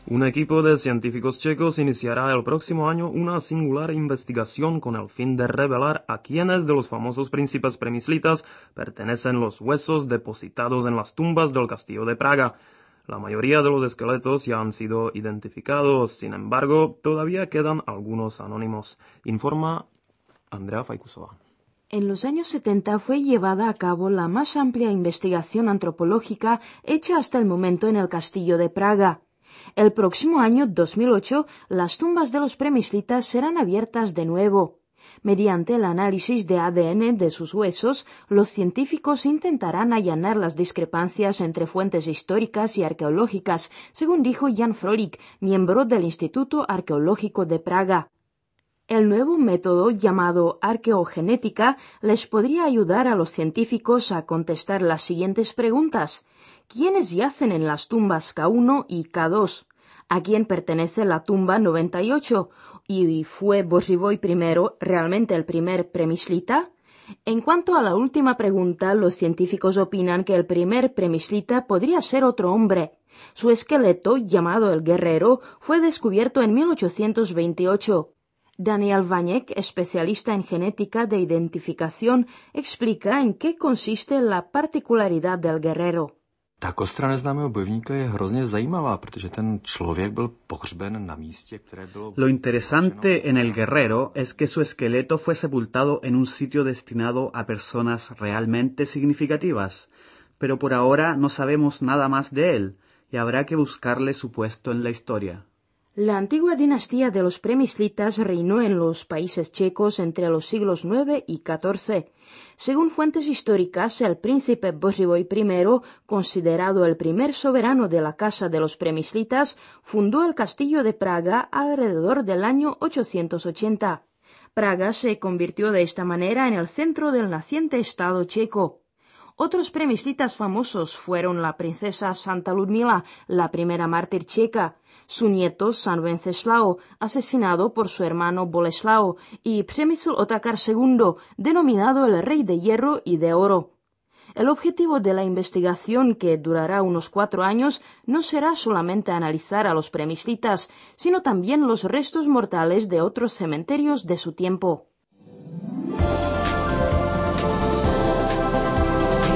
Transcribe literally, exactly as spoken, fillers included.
Un equipo de científicos checos iniciará el próximo año una singular investigación con el fin de revelar a quiénes de los famosos príncipes premislitas pertenecen los huesos depositados en las tumbas del castillo de Praga. La mayoría de los esqueletos ya han sido identificados, sin embargo, todavía quedan algunos anónimos, informa Andrea Faikusova. En los años setenta fue llevada a cabo la más amplia investigación antropológica hecha hasta el momento en el castillo de Praga. El próximo año, dos mil ocho, las tumbas de los premislitas serán abiertas de nuevo. Mediante el análisis de A D N de sus huesos, los científicos intentarán allanar las discrepancias entre fuentes históricas y arqueológicas, según dijo Jan Frolik, miembro del Instituto Arqueológico de Praga. El nuevo método, llamado arqueogenética, les podría ayudar a los científicos a contestar las siguientes preguntas. ¿Quiénes yacen en las tumbas K uno y K dos? ¿A quién pertenece la tumba noventa y ocho? ¿Y fue Bořivoj I realmente el primer premislita? En cuanto a la última pregunta, los científicos opinan que el primer premislita podría ser otro hombre. Su esqueleto, llamado el Guerrero, fue descubierto en mil ochocientos veintiocho. Daniel Vaněk, especialista en genética de identificación, explica en qué consiste la particularidad del Guerrero. Ta kostra neznámého bojovníka je hrozně zajímavá, protože ten člověk byl pohřben na místě, které bylo... Lo interesante en el Guerrero es que su esqueleto fue sepultado en un sitio destinado a personas realmente significativas, pero por ahora no sabemos nada más de él y habrá que buscarle su puesto en la historia. La antigua dinastía de los premislitas reinó en los países checos entre los siglos nueve y catorce. Según fuentes históricas, el príncipe Bořivoj I, considerado el primer soberano de la casa de los premislitas, fundó el castillo de Praga alrededor del año ochocientos ochenta. Praga se convirtió de esta manera en el centro del naciente estado checo. Otros premislitas famosos fueron la princesa Santa Ludmila, la primera mártir checa, su nieto San Wenceslao, asesinado por su hermano Boleslao, y Přemysl Otakar segundo, denominado el Rey de Hierro y de Oro. El objetivo de la investigación, que durará unos cuatro años, no será solamente analizar a los premislitas, sino también los restos mortales de otros cementerios de su tiempo.